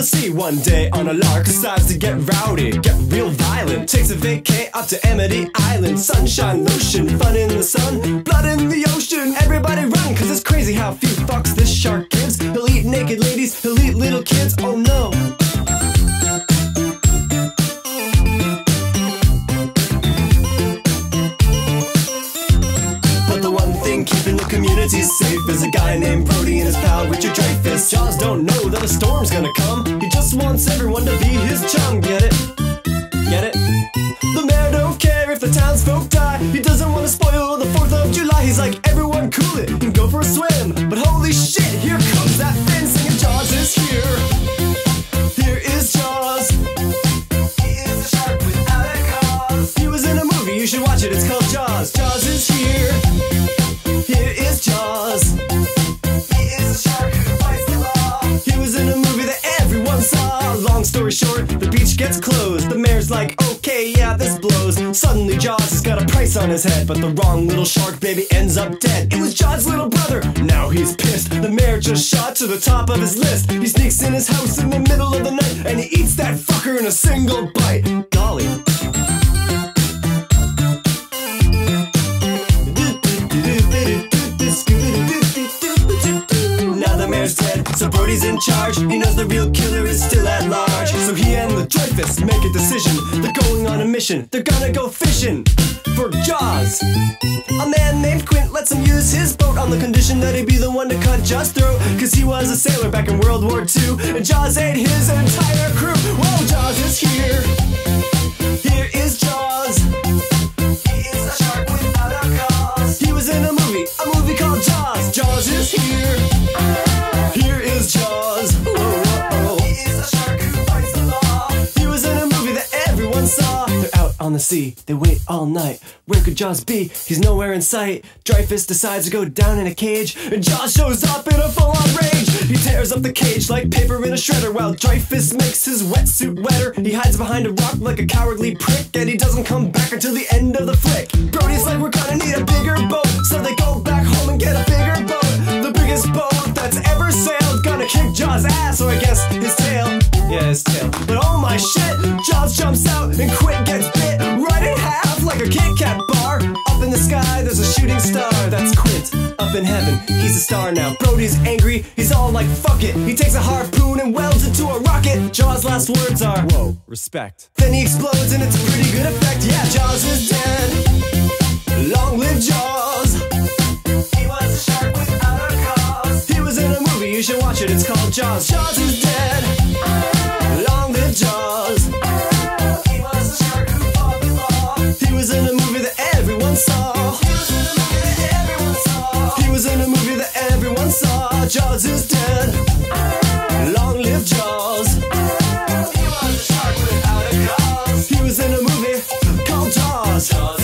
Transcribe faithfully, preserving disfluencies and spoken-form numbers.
sea one day on a lark, decides to get rowdy, get real violent. Takes a vacay up to Amity Island. Sunshine, lotion, fun in the sun, blood in the ocean. Everybody run, cause it's crazy how few fucks this shark gives. He'll eat naked ladies, he'll eat little kids, oh no. Keeping the community safe is a guy named Brody and his pal Richard Dreyfuss. Jaws don't know that a storm's gonna come. He just wants everyone to be his chum. Get it? Get it? The mayor don't care if the townsfolk die. He doesn't want to spoil the fourth of July. He's like, everyone cool it and go for a swim. But holy shit, here comes that Finn singing Jaws is here. Here is Jaws. He is a shark without a cause. He was in a movie, you should watch it, it's called Jaws. Jaws is here. Here is Jaws. He is a shark who fights the law. He was in a movie that everyone saw. Long story short, the beach gets closed. The mayor's like, okay, yeah, this blows. Suddenly Jaws has got a price on his head, but the wrong little shark baby ends up dead. It was Jaws' little brother. Now he's pissed. The mayor just shot to the top of his list. He sneaks in his house in the middle of the night, and he eats that fucker in a single bite. Golly. Dead, so Brody's in charge. He knows the real killer is still at large. So he and the Dreyfuss make a decision. They're going on a mission. They're gonna go fishing for Jaws. A man named Quint lets him use his boat on the condition that he'd be the one to cut Jaws' throat, cause he was a sailor back in World War Two, and Jaws ate his entire crew. Whoa, Jaws is here. Here is Jaws. He is a shark without a cause. He was in a movie, a movie called Jaws. Jaws is here. Here is Jaws. Oh, oh, oh. He is a shark who fights the law. He was in a movie that everyone saw. They're out on the sea, they wait all night. Where could Jaws be? He's nowhere in sight. Dreyfuss decides to go down in a cage, and Jaws shows up in a full-on rage. He tears up the cage like paper in a shredder, while Dreyfuss makes his wetsuit wetter. He hides behind a rock like a cowardly prick, and he doesn't come back until the end of the flick. Brody's like, we're gonna need a bigger boat, so they go back home and get a bigger boat. The biggest boat that's ever sailed, gonna kick Jaws' ass, or I guess his tail. Yeah, his tail. But oh my shit, Jaws jumps out and Quint gets bit right in half like a Kit Kat bar. Up in the sky, there's a shooting star. That's Quint. Up in heaven, he's a star now. Brody's angry, he's all like, fuck it. He takes a harpoon and welds it to a rocket. Jaws' last words are, whoa, respect. Then he explodes and it's a pretty good effect. Yeah, Jaws is dead. Long live Jaws. He was a shark without a cause. He was in a movie, you should watch it, it's called Jaws. Jaws is dead. Long live Jaws. He was a shark who fought the law. He was in a movie that everyone saw. He was in a movie that everyone saw. Jaws is dead. Long live Jaws. He was a shark without a cause. He was in a movie called Jaws.